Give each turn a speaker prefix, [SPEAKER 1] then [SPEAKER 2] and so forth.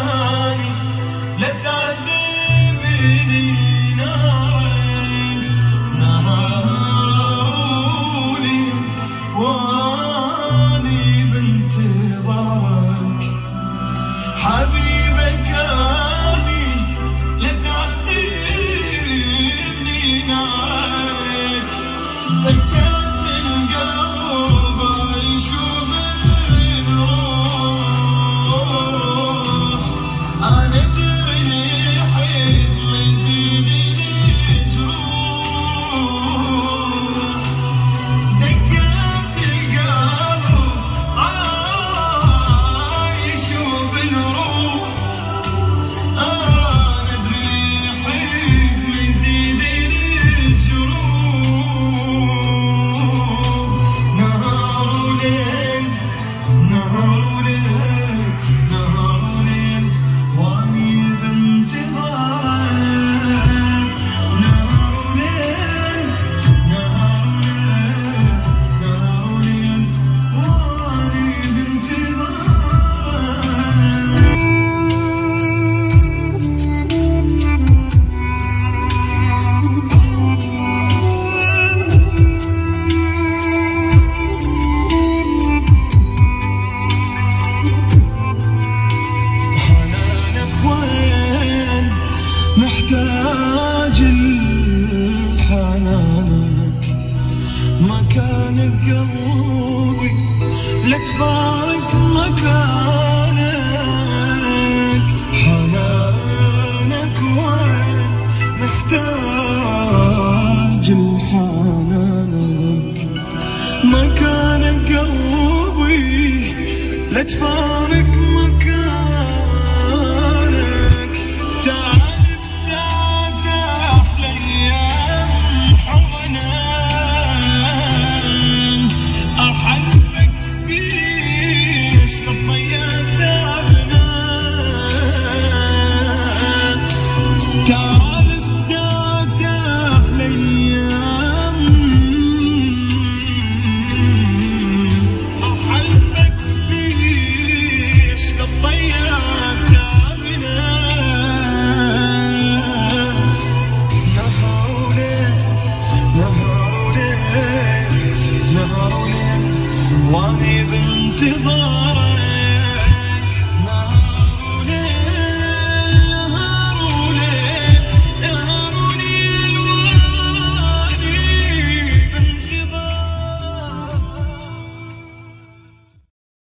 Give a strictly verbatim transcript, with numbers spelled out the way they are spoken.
[SPEAKER 1] حناني لا تعذبني نارك نهارولي واني بانتظارك حبيبك اني لا تعذبني نارك دقات القلب يشوف الروح انا ادري حين مزيدني جروح دقات القلب يشوف الروح انا ادري حين مزيدني جروح نهار وليل نهار وليل نهار وليل واني بانتظارك نهار وليل نهار وليل نهار وليل واني حنانك وين محتاج لحنانك مكانك قلبي لا تبارك مكانك